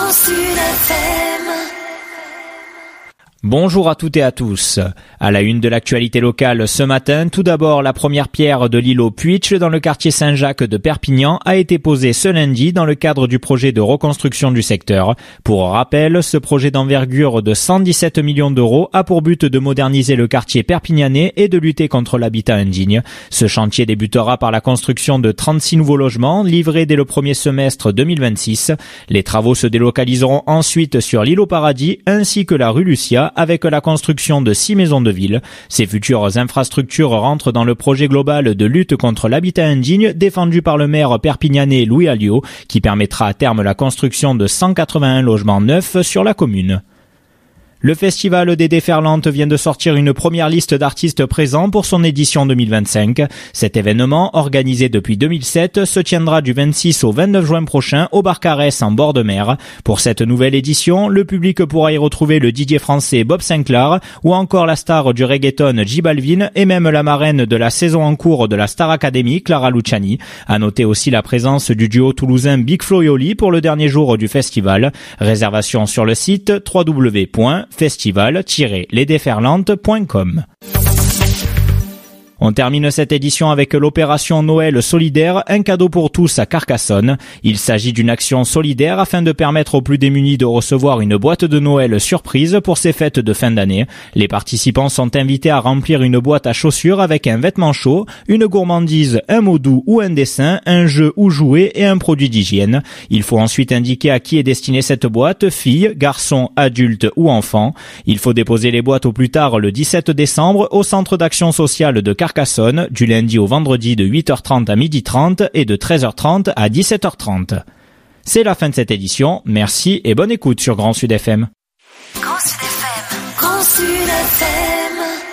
Grand Sud FM. Bonjour à toutes et à tous. À la une de l'actualité locale ce matin, tout d'abord, la première pierre de l'îlot Puitch dans le quartier Saint-Jacques de Perpignan a été posée ce lundi dans le cadre du projet de reconstruction du secteur. Pour rappel, ce projet d'envergure de 117 millions d'euros a pour but de moderniser le quartier perpignanais et de lutter contre l'habitat indigne. Ce chantier débutera par la construction de 36 nouveaux logements livrés dès le premier semestre 2026. Les travaux se délocaliseront ensuite sur l'îlot Paradis ainsi que la rue Lucia, avec la construction de 6 maisons de ville. Ces futures infrastructures rentrent dans le projet global de lutte contre l'habitat indigne défendu par le maire perpignanais Louis Alliot, qui permettra à terme la construction de 181 logements neufs sur la commune. Le Festival des Déferlantes vient de sortir une première liste d'artistes présents pour son édition 2025. Cet événement, organisé depuis 2007, se tiendra du 26 au 29 juin prochain au Barcarès en bord de mer. Pour cette nouvelle édition, le public pourra y retrouver le DJ français Bob Sinclair ou encore la star du reggaeton J Balvin et même la marraine de la saison en cours de la Star Academy, Clara Luciani. À noter aussi la présence du duo toulousain Big Flo et Oli pour le dernier jour du festival. Réservation sur le site www.festival-lesdeferlantes.com. On termine cette édition avec l'opération Noël solidaire, un cadeau pour tous à Carcassonne. Il s'agit d'une action solidaire afin de permettre aux plus démunis de recevoir une boîte de Noël surprise pour ces fêtes de fin d'année. Les participants sont invités à remplir une boîte à chaussures avec un vêtement chaud, une gourmandise, un mot doux ou un dessin, un jeu ou jouet et un produit d'hygiène. Il faut ensuite indiquer à qui est destinée cette boîte, filles, garçons, adultes ou enfants. Il faut déposer les boîtes au plus tard le 17 décembre au centre d'action sociale de Carcassonne, du lundi au vendredi de 8h30 à 12h30 et de 13h30 à 17h30. C'est la fin de cette édition. Merci et bonne écoute sur Grand Sud FM. Grand Sud FM. Grand Sud FM.